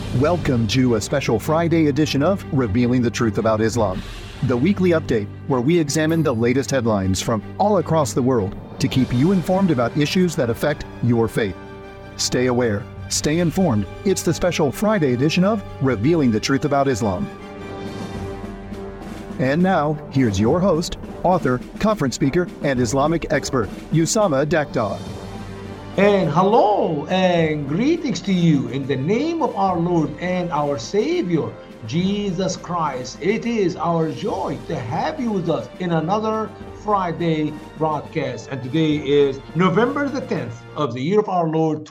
Welcome to a special Friday edition of Revealing the Truth About Islam, the weekly update where we examine the latest headlines from all across the world to keep you informed about issues that affect your faith. Stay aware, stay informed. It's the special Friday edition of Revealing the Truth About Islam. And now, here's your host, author, conference speaker, and Islamic expert, Usama Daktar. And hello and greetings to you in the name of our Lord and our Savior, Jesus Christ. It is our joy to have you with us in another Friday broadcast. And today is November the 10th of the year of our Lord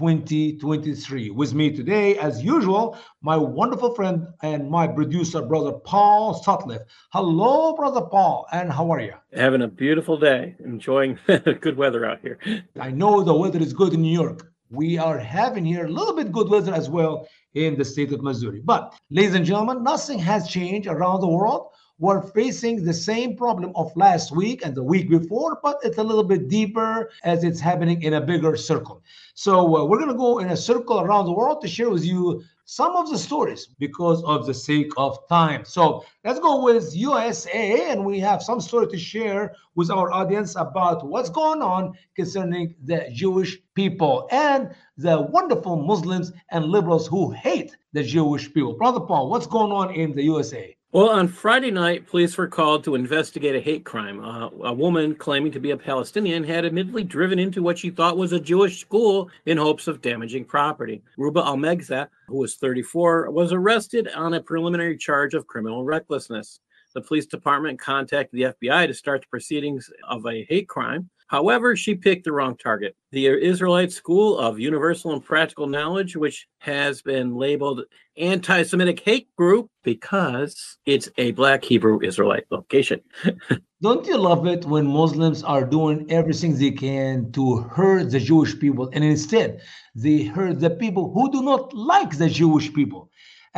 2023. With me today, as usual, my wonderful friend and my producer, Brother Paul Sutcliffe. Hello, Brother Paul, and how are you? Having a beautiful day, enjoying good weather out here. I know the weather is good in New York. We are having here a little bit good weather as well in the state of Missouri. But, ladies and gentlemen, nothing has changed around the world. We're facing the same problem of last week and the week before, but it's a little bit deeper as it's happening in a bigger circle. So we're going to go in a circle around the world to share with you some of the stories because of the sake of time. So let's go with USA, and we have some story to share with our audience about what's going on concerning the Jewish people and the wonderful Muslims and liberals who hate the Jewish people. Brother Paul, what's going on in the USA? Well, on Friday night, police were called to investigate a hate crime. A woman claiming to be a Palestinian had admittedly driven into what she thought was a Jewish school in hopes of damaging property. Ruba Almegza, who was 34, was arrested on a preliminary charge of criminal recklessness. The police department contacted the FBI to start the proceedings of a hate crime. However, she picked the wrong target. The Israelite School of Universal and Practical Knowledge, which has been labeled anti-Semitic hate group because it's a Black Hebrew Israelite location. Don't you love it when Muslims are doing everything they can to hurt the Jewish people, and instead they hurt the people who do not like the Jewish people?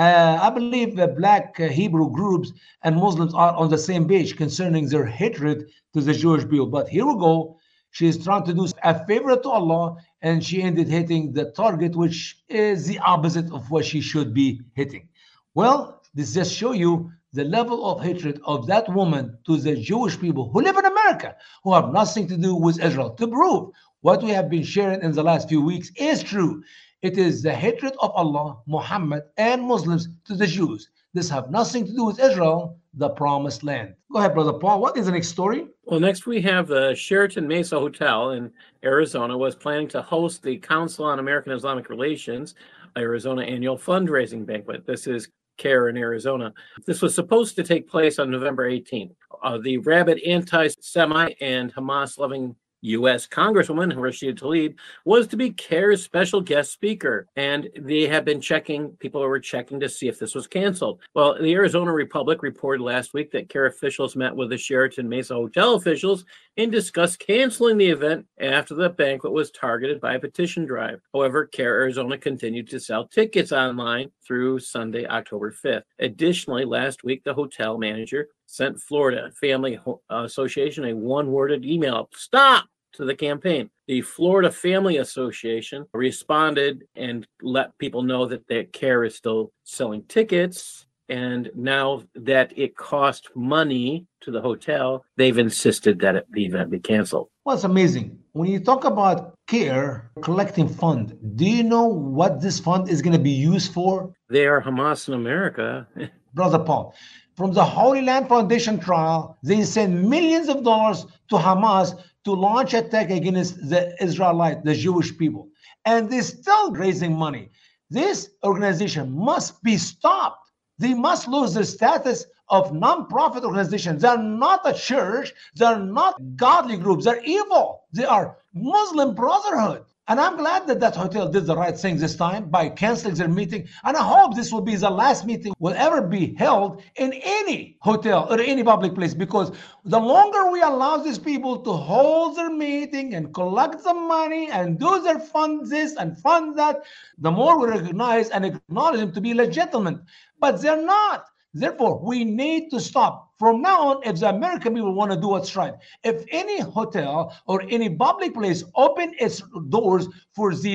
I believe the Black Hebrew groups and Muslims are on the same page concerning their hatred to the Jewish people. But here we go. She is trying to do a favor to Allah, and she ended hitting the target, which is the opposite of what she should be hitting. Well, this just shows you the level of hatred of that woman to the Jewish people who live in America, who have nothing to do with Israel, to prove what we have been sharing in the last few weeks is true. It is the hatred of Allah, Muhammad, and Muslims to the Jews. This have nothing to do with Israel, the promised land. Go ahead, Brother Paul. What is the next story? Well, next we have the Sheraton Mesa Hotel in Arizona was planning to host the Council on American Islamic Relations Arizona annual fundraising banquet. This is CARE in Arizona. This was supposed to take place on November 18th. The rabid anti-Semite and Hamas-loving U.S. Congresswoman Rashida Tlaib was to be CARE's special guest speaker, and they have been people were checking to see if this was canceled. Well, the Arizona Republic reported last week that CARE officials met with the Sheraton Mesa Hotel officials and discussed canceling the event after the banquet was targeted by a petition drive. However, CARE Arizona continued to sell tickets online through Sunday, October 5th. Additionally, last week, the hotel manager sent Florida Family Association a one-worded email. Stop! To the campaign. The Florida Family Association responded and let people know that their CARE is still selling tickets, and now that it cost money to the hotel, they've insisted that the event be canceled. Well, it's amazing. When you talk about CARE collecting fund, do you know what this fund is going to be used for? They are Hamas in America. Brother Paul, from the Holy Land Foundation trial, they send millions of dollars to Hamas to launch attack against the Israelite, the Jewish people. And they're still raising money. This organization must be stopped. They must lose their status of non-profit organization. They're not a church. They're not godly groups. They're evil. They are Muslim Brotherhood. And I'm glad that that hotel did the right thing this time by canceling their meeting. And I hope this will be the last meeting will ever be held in any hotel or any public place, because the longer we allow these people to hold their meeting and collect the money and do their fund this and fund that, the more we recognize and acknowledge them to be legitimate. But they're not. Therefore, we need to stop. From now on, if the American people want to do what's right, if any hotel or any public place open its doors for these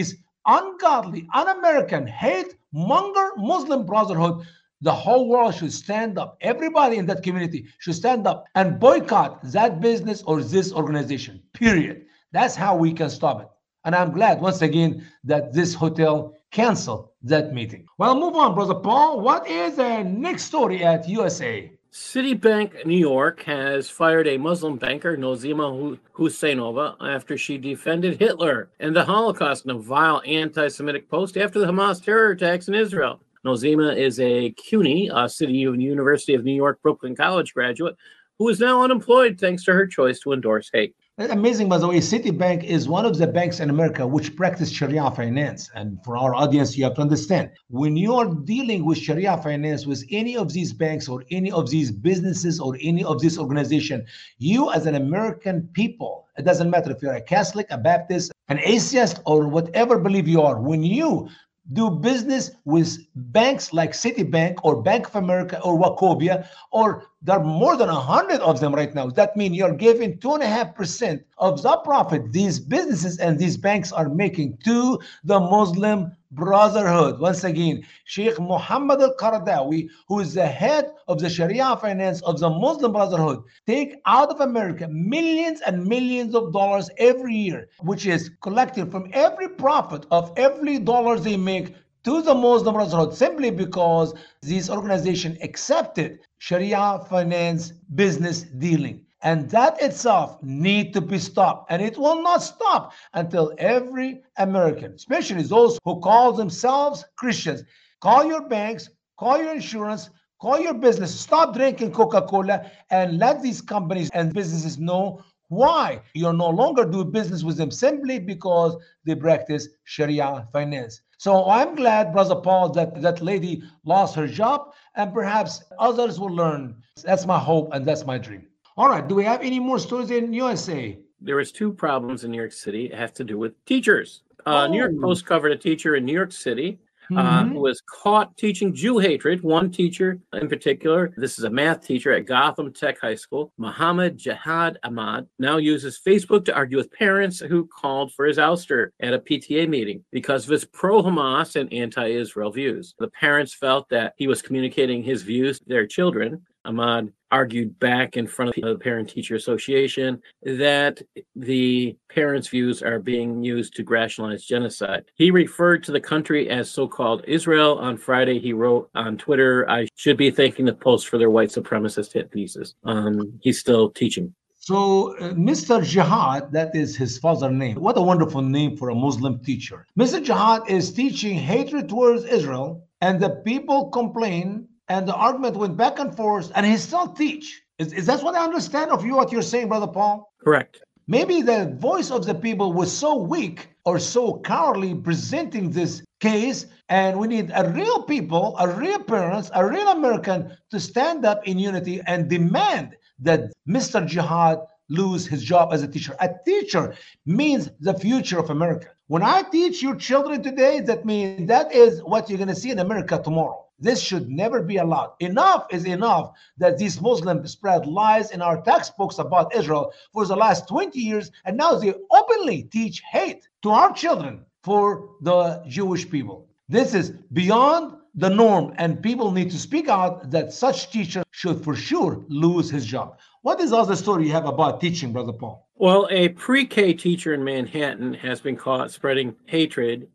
ungodly, un-American, hate-monger Muslim Brotherhood, the whole world should stand up. Everybody in that community should stand up and boycott that business or this organization, period. That's how we can stop it. And I'm glad, once again, that this hotel canceled that meeting. Well, move on, Brother Paul. What is the next story at USA? Citibank New York has fired a Muslim banker, Nozima Husseinova, after she defended Hitler and the Holocaust in a vile anti-Semitic post after the Hamas terror attacks in Israel. Nozima is a CUNY, City University of New York Brooklyn College graduate, who is now unemployed thanks to her choice to endorse hate. Amazing, by the way, Citibank is one of the banks in America which practice Sharia finance. And for our audience, you have to understand, when you are dealing with Sharia finance with any of these banks or any of these businesses or any of this organization, you as an American people, it doesn't matter if you're a Catholic, a Baptist, an atheist, or whatever belief you are, when you do business with banks like Citibank or Bank of America or Wachovia, or there are more than 100 of them right now. That means you're giving 2.5% of the profit these businesses and these banks are making to the Muslim Brotherhood. Once again, Sheikh Mohammed al-Qaradawi, who is the head of the Sharia finance of the Muslim Brotherhood, take out of America millions and millions of dollars every year, which is collected from every profit of every dollar they make to the Muslim Brotherhood, simply because these organizations accepted Sharia finance business dealing. And that itself needs to be stopped. And it will not stop until every American, especially those who call themselves Christians, call your banks, call your insurance, call your business, stop drinking Coca-Cola, and let these companies and businesses know why you're no longer doing business with them simply because they practice Sharia finance. So I'm glad, Brother Paul, that that lady lost her job, and perhaps others will learn. That's my hope and that's my dream. All right, do we have any more stories in USA? There was two problems in New York City. It has to do with teachers. New York Post covered a teacher in New York City who was caught teaching Jew hatred. One teacher in particular, this is a math teacher at Gotham Tech High School, Mohammed Jihad Ahmad, now uses Facebook to argue with parents who called for his ouster at a PTA meeting because of his pro-Hamas and anti-Israel views. The parents felt that he was communicating his views to their children. Ahmad argued back in front of the Parent-Teacher Association that the parents' views are being used to rationalize genocide. He referred to the country as so-called Israel. On Friday, he wrote on Twitter, "I should be thanking the Post for their white supremacist hit pieces." He's still teaching. So Mr. Jihad, that is his father's name. What a wonderful name for a Muslim teacher. Mr. Jihad is teaching hatred towards Israel, and the people complain, and the argument went back and forth, and he still teach. Is that what I understand of you, what you're saying, Brother Paul? Correct. Maybe the voice of the people was so weak or so cowardly presenting this case, and we need a real people, a real parents, a real American to stand up in unity and demand that Mr. Jihad lose his job as a teacher. A teacher means the future of America. When I teach your children today, that means that is what you're going to see in America tomorrow. This should never be allowed. Enough is enough that these Muslims spread lies in our textbooks about Israel for the last 20 years, and now they openly teach hate to our children for the Jewish people. This is beyond the norm, and people need to speak out that such teacher should for sure lose his job. What is the other story you have about teaching, Brother Paul? Well, a pre-K teacher in Manhattan has been caught spreading hatred.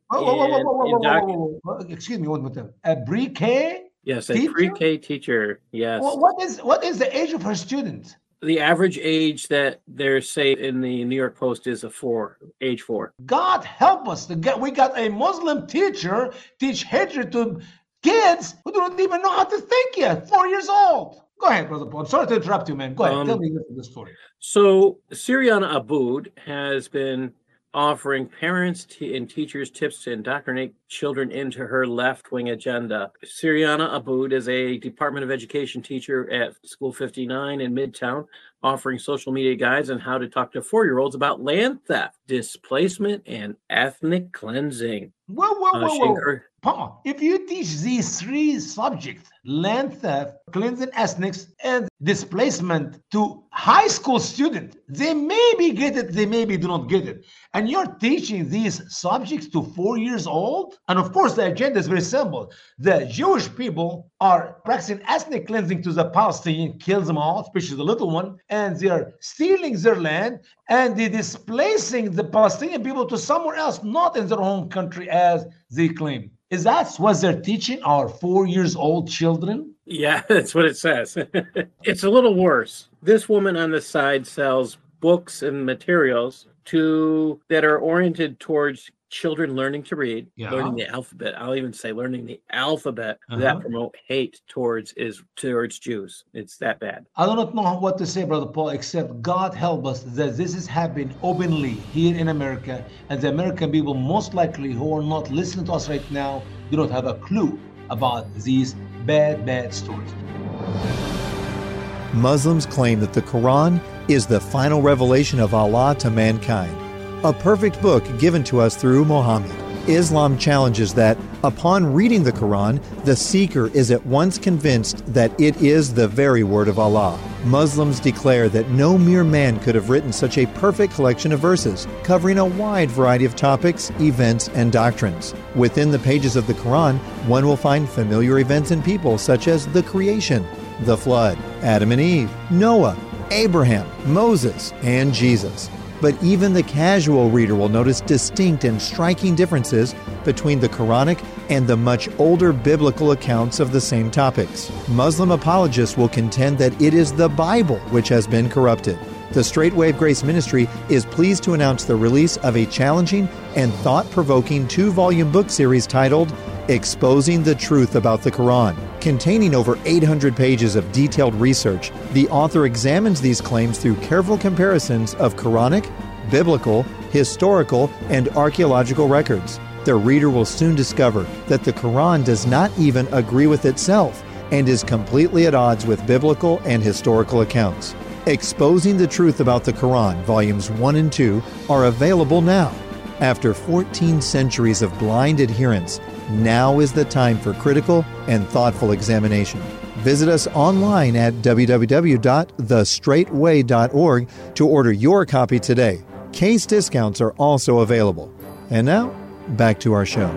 Excuse me, one more time. A pre-K? Yes, a pre-K teacher. Yes. Well, what is the age of her students? The average age that they're say in the New York Post is age 4. God help us! We got a Muslim teacher teach hatred to kids who don't even know how to think yet. 4 years old. Go ahead, Brother Paul. I'm sorry to interrupt you, man. Go ahead. Tell me the story. So, Siriana Aboud has been offering parents and teachers tips to indoctrinate children into her left-wing agenda. Siriana Aboud is a Department of Education teacher at School 59 in Midtown, offering social media guides on how to talk to 4-year-olds about land theft, displacement, and ethnic cleansing. Whoa. Paul, if you teach these 3 subjects land theft, cleansing ethnics, and displacement to high school students. They maybe get it, they maybe do not get it. And you're teaching these subjects to 4 years old? And of course, the agenda is very simple. The Jewish people are practicing ethnic cleansing to the Palestinian, kills them all, especially the little one, and they're stealing their land, and they're displacing the Palestinian people to somewhere else, not in their home country as they claim. Is that what they're teaching our 4 years old children? Yeah, that's what it says. It's a little worse. This woman on the side sells books and materials that are oriented towards children learning to read, learning the alphabet. I'll even say learning the alphabet that promote hate towards Jews. It's that bad. I do not know what to say, Brother Paul, except God help us that this is happening openly here in America, and the American people most likely who are not listening to us right now do not have a clue about these bad stories. Muslims claim that the Quran is the final revelation of Allah to mankind, a perfect book given to us through Muhammad. Islam challenges that, upon reading the Quran, the seeker is at once convinced that it is the very word of Allah. Muslims declare that no mere man could have written such a perfect collection of verses, covering a wide variety of topics, events, and doctrines. Within the pages of the Quran, one will find familiar events and people such as the creation, the flood, Adam and Eve, Noah, Abraham, Moses, and Jesus. But even the casual reader will notice distinct and striking differences between the Quranic and the much older biblical accounts of the same topics. Muslim apologists will contend that it is the Bible which has been corrupted. The Straight Wave Grace Ministry is pleased to announce the release of a challenging and thought-provoking 2-volume book series titled Exposing the Truth About the Quran. Containing over 800 pages of detailed research, the author examines these claims through careful comparisons of Quranic, biblical, historical, and archaeological records. The reader will soon discover that the Quran does not even agree with itself and is completely at odds with biblical and historical accounts. Exposing the Truth About the Quran, Volumes 1 and 2, are available now. After 14 centuries of blind adherence, now is the time for critical and thoughtful examination. Visit us online at www.thestraightway.org to order your copy today. Case discounts are also available. And now, back to our show.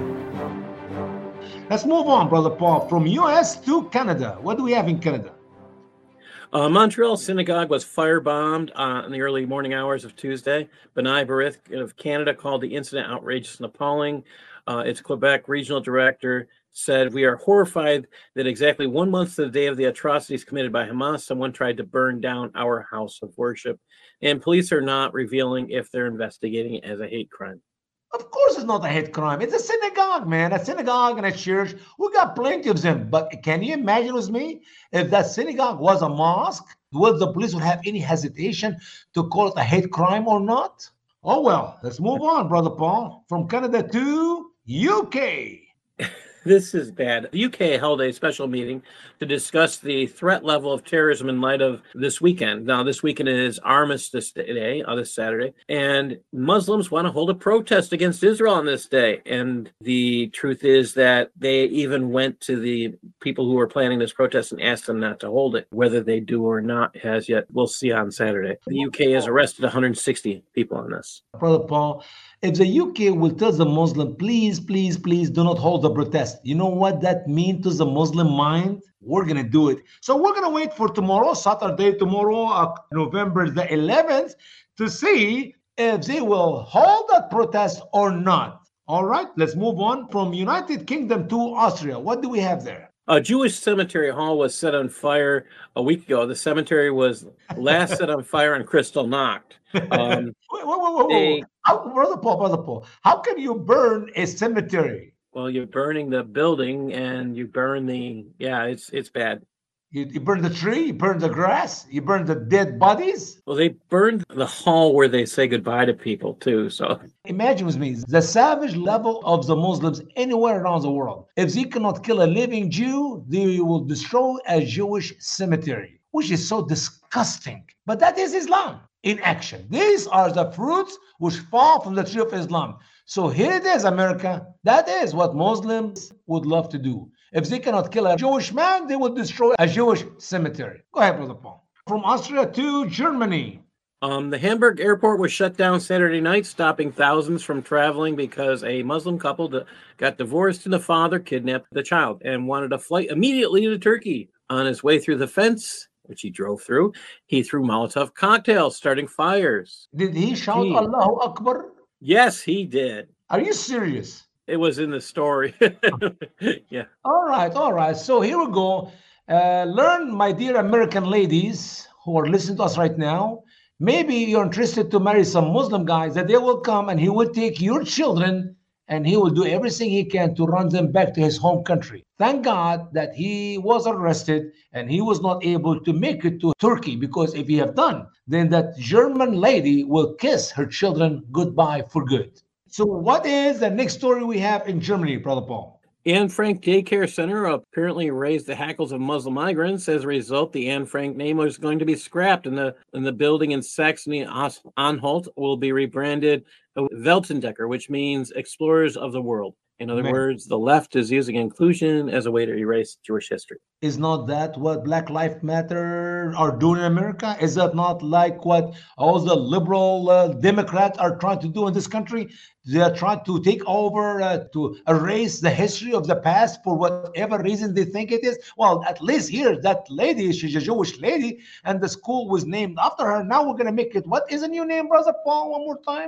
Let's move on, Brother Paul, from U.S. to Canada. What do we have in Canada? Montreal synagogue was firebombed in the early morning hours of Tuesday. B'nai B'rith of Canada called the incident outrageous and appalling. Its Quebec regional director said, "We are horrified that exactly 1 month to the day of the atrocities committed by Hamas, someone tried to burn down our house of worship. And police are not revealing if they're investigating it as a hate crime." Of course it's not a hate crime. It's a synagogue, man. A synagogue and a church. We got plenty of them. But can you imagine with me, if that synagogue was a mosque, would the police would have any hesitation to call it a hate crime or not? Oh, well, let's move on, Brother Paul. From Canada to UK. This is bad. The UK held a special meeting to discuss the threat level of terrorism in light of this weekend. Now, this weekend is Armistice Day, this Saturday, and Muslims want to hold a protest against Israel on this day. And the truth is that they even went to the people who were planning this protest and asked them not to hold it. Whether they do or not has yet, we'll see on Saturday. The UK has arrested 160 people on this. Brother Paul, if the UK will tell the Muslim, please, please, please do not hold the protest, you know what that means to the Muslim mind? We're going to do it. So we're going to wait for tomorrow, Saturday, November the 11th, to see if they will hold that protest or not. All right, let's move on from United Kingdom to Austria. What do we have there? A Jewish cemetery hall was set on fire a week ago. The cemetery was last set on fire on Kristallnacht. Wait. Brother Paul, how can you burn a cemetery? Well, you're burning the building and you burn it's bad. You burn the tree, you burn the grass, you burn the dead bodies. Well, they burned the hall where they say goodbye to people too. So imagine with me the savage level of the Muslims anywhere around the world. If they cannot kill a living Jew, they will destroy a Jewish cemetery, which is so disgusting. But that is Islam. in action. These are the fruits which fall from the tree of Islam. So here it is, America. That is what Muslims would love to do. If they cannot kill a Jewish man, they will destroy a Jewish cemetery. Go ahead, Brother Paul. From Austria to Germany. The Hamburg airport was shut down Saturday night, stopping thousands from traveling because a Muslim couple got divorced and the father kidnapped the child and wanted a flight immediately to Turkey. On his way through the fence, which he drove through, he threw Molotov cocktails, starting fires. Did he shout Allahu Akbar? Yes, he did. Are you serious? It was in the story. Yeah. All right. So here we go. Learn, my dear American ladies who are listening to us right now. Maybe you're interested to marry some Muslim guys, that they will come and he will take your children and he will do everything he can to run them back to his home country. Thank God that he was arrested and he was not able to make it to Turkey, because if he have done, then that German lady will kiss her children goodbye for good. So what is the next story we have in Germany, Brother Paul? Anne Frank Daycare Center apparently raised the hackles of Muslim migrants. As a result, the Anne Frank name was going to be scrapped, and the building in Saxony-Anhalt will be rebranded Weltendecker, which means explorers of the world. In other words, the left is using inclusion as a way to erase Jewish history. Is not that what Black Lives Matter are doing in America? Is that not like what all the liberal Democrats are trying to do in this country? They are trying to take over, to erase the history of the past for whatever reason they think it is. Well, at least here, that lady, she's a Jewish lady, and the school was named after her. Now we're going to make it, what is a new name, Brother Paul, one more time?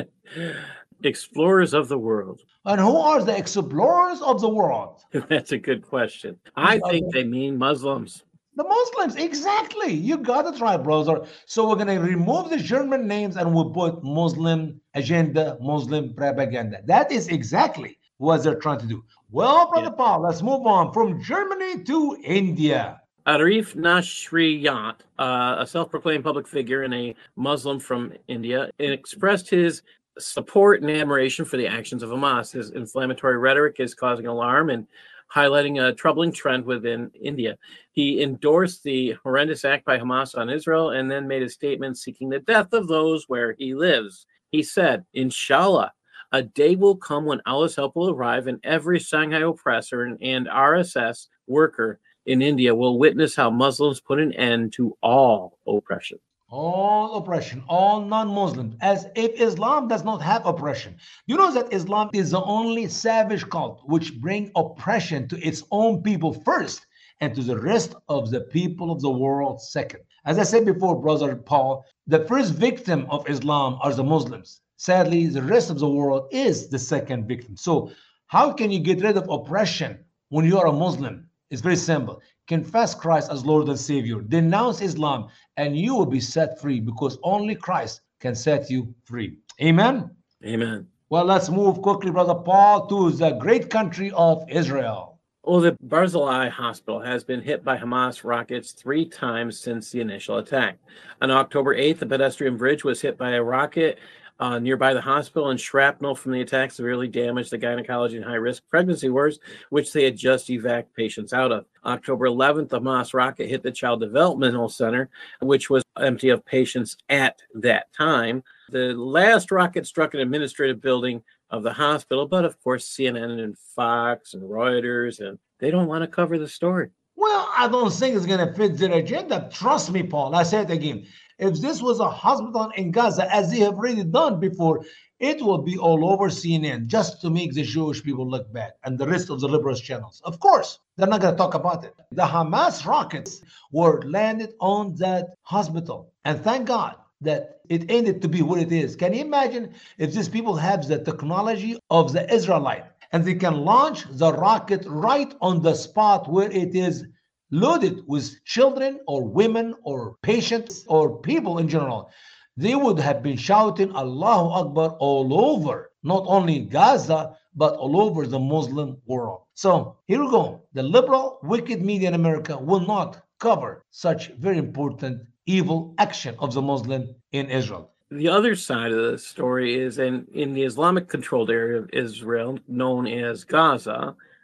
Explorers of the world. And who are the explorers of the world? That's a good question. I think they mean Muslims. The Muslims, exactly. You got it right, brother. So we're going to remove the German names and we'll put Muslim agenda, Muslim propaganda. That is exactly what they're trying to do. Well, Brother Paul, let's move on from Germany to India. Arif Nashriyat, a self-proclaimed public figure and a Muslim from India, expressed his support and admiration for the actions of Hamas. His inflammatory rhetoric is causing alarm and highlighting a troubling trend within India. He endorsed the horrendous act by Hamas on Israel and then made a statement seeking the death of those where he lives. He said, Inshallah, a day will come when Allah's help will arrive and every Shanghai oppressor and RSS worker in India will witness how Muslims put an end to all oppression. All oppression, all non-Muslims, as if Islam does not have oppression. You know that Islam is the only savage cult which brings oppression to its own people first and to the rest of the people of the world second. As I said before, Brother Paul, the first victim of Islam are the Muslims. Sadly, the rest of the world is the second victim. So how can you get rid of oppression when you are a Muslim? It's very simple. Confess Christ as Lord and Savior. Denounce Islam and you will be set free, because only Christ can set you free. Amen? Amen. Well, let's move quickly, Brother Paul, to the great country of Israel. Well, the Barzillai hospital has been hit by Hamas rockets 3 times since the initial attack. On October 8th, the pedestrian bridge was hit by a rocket nearby the hospital, and shrapnel from the attack severely damaged the gynecology and high-risk pregnancy wards, which they had just evac patients out of. October 11th, the Hamas rocket hit the Child Developmental Center, which was empty of patients at that time. The last rocket struck an administrative building of the hospital, but of course CNN and Fox and Reuters, and they don't want to cover the story. Well, I don't think it's going to fit their agenda. Trust me, Paul. I say it again. If this was a hospital in Gaza, as they have already done before, it will be all over CNN just to make the Jewish people look bad and the rest of the liberal channels. Of course, they're not going to talk about it. The Hamas rockets were landed on that hospital. And thank God that it ended to be what it is. Can you imagine if these people have the technology of the Israelite and they can launch the rocket right on the spot where it is loaded with children or women or patients or people in general? They would have been shouting Allahu Akbar all over, not only Gaza, but all over the Muslim world. So here we go. The liberal, wicked media in America will not cover such very important evil action of the Muslim in Israel. The other side of the story is in the Islamic-controlled area of Israel, known as Gaza,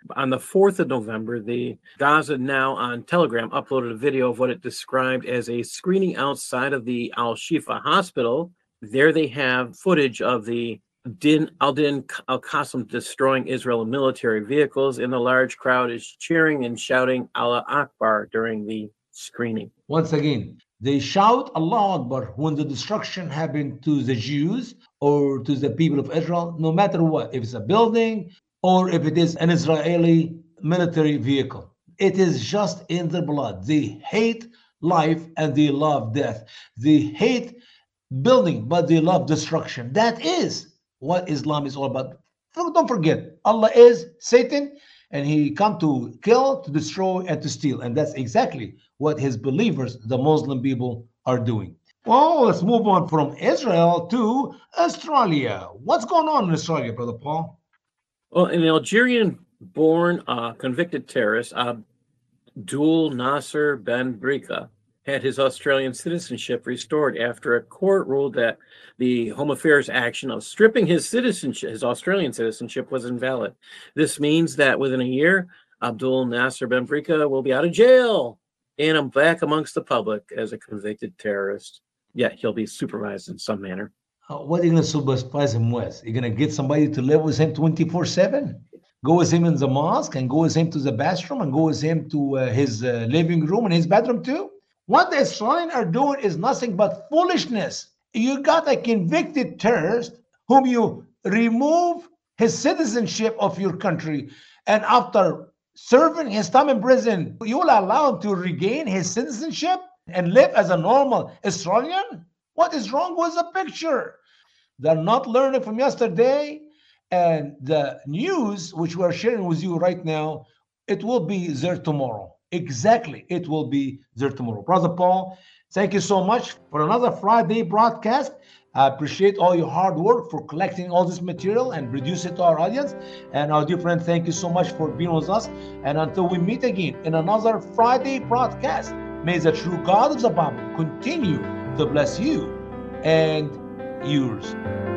On the 4th of November, the Gaza Now on Telegram uploaded a video of what it described as a screening outside of the Al-Shifa hospital. There they have footage of the Al-Din Al-Qassam destroying Israeli military vehicles, and the large crowd is cheering and shouting Allah Akbar during the screening. Once again, they shout Allah Akbar when the destruction happened to the Jews or to the people of Israel, no matter what, if it's a building or if it is an Israeli military vehicle. It is just in their blood. They hate life and they love death. They hate building, but they love destruction. That is what Islam is all about. Don't forget, Allah is Satan, and he come to kill, to destroy, and to steal. And that's exactly what his believers, the Muslim people, are doing. Well, let's move on from Israel to Australia. What's going on in Australia, Brother Paul? Well, an Algerian-born convicted terrorist, Abdul Nasser Ben Brika, had his Australian citizenship restored after a court ruled that the Home Affairs action of stripping his citizenship, his Australian citizenship, was invalid. This means that within a year, Abdul Nasser Ben Brika will be out of jail and back amongst the public as a convicted terrorist. Yeah, he'll be supervised in some manner. What are you going to supervise him with? You're going to get somebody to live with him 24/7? Go with him in the mosque and go with him to the bathroom and go with him to his living room and his bedroom too? What the Australians are doing is nothing but foolishness. You got a convicted terrorist whom you remove his citizenship of your country, and after serving his time in prison, you will allow him to regain his citizenship and live as a normal Australian? What is wrong with the picture? They're not learning from yesterday, and the news which we're sharing with you right now, it will be there tomorrow. Exactly, it will be there tomorrow. Brother Paul, thank you so much for another Friday broadcast. I appreciate all your hard work for collecting all this material and produce it to our audience. And our dear friend, thank you so much for being with us. And until we meet again in another Friday broadcast, may the true God of the Bible continue to bless you and yours.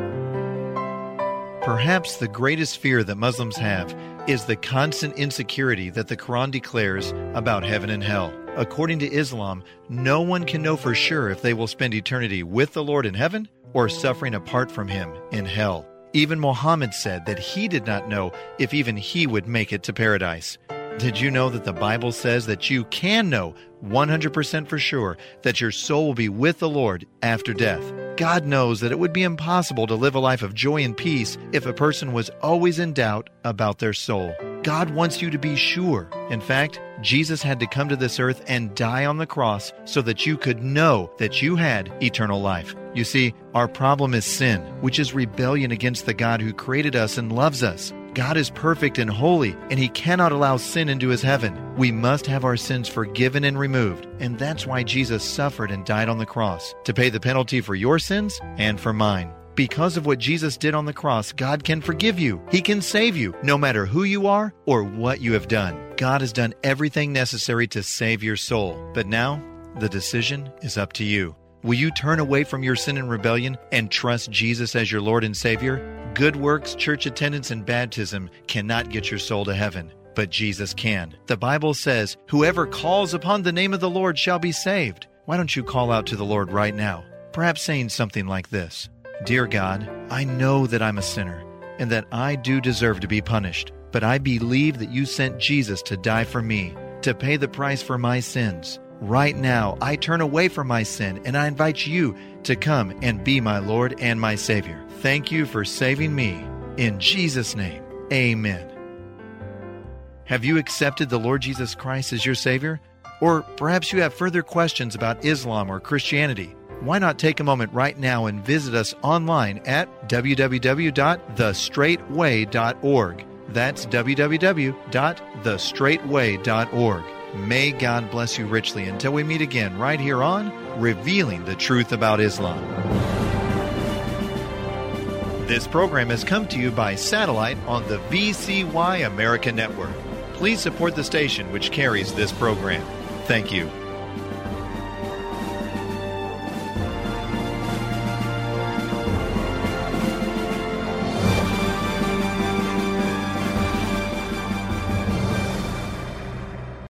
Perhaps the greatest fear that Muslims have is the constant insecurity that the Quran declares about heaven and hell. According to Islam, no one can know for sure if they will spend eternity with the Lord in heaven or suffering apart from Him in hell. Even Muhammad said that he did not know if even he would make it to paradise. Did you know that the Bible says that you can know 100% for sure that your soul will be with the Lord after death? God knows that it would be impossible to live a life of joy and peace if a person was always in doubt about their soul. God wants you to be sure. In fact, Jesus had to come to this earth and die on the cross so that you could know that you had eternal life. You see, our problem is sin, which is rebellion against the God who created us and loves us. God is perfect and holy, and He cannot allow sin into His heaven. We must have our sins forgiven and removed, and that's why Jesus suffered and died on the cross, to pay the penalty for your sins and for mine. Because of what Jesus did on the cross, God can forgive you. He can save you, no matter who you are or what you have done. God has done everything necessary to save your soul. But now, the decision is up to you. Will you turn away from your sin and rebellion and trust Jesus as your Lord and Savior? Good works, church attendance, and baptism cannot get your soul to heaven, but Jesus can. The Bible says, "Whoever calls upon the name of the Lord shall be saved." Why don't you call out to the Lord right now? Perhaps saying something like this: Dear God, I know that I'm a sinner and that I do deserve to be punished, but I believe that you sent Jesus to die for me, to pay the price for my sins. Right now, I turn away from my sin and I invite you to come and be my Lord and my Savior. Thank you for saving me. In Jesus' name, amen. Have you accepted the Lord Jesus Christ as your Savior? Or perhaps you have further questions about Islam or Christianity. Why not take a moment right now and visit us online at www.thestraightway.org. That's www.thestraightway.org. May God bless you richly until we meet again right here on Revealing the Truth About Islam. This program has come to you by satellite on the VCY America Network. Please support the station which carries this program. Thank you.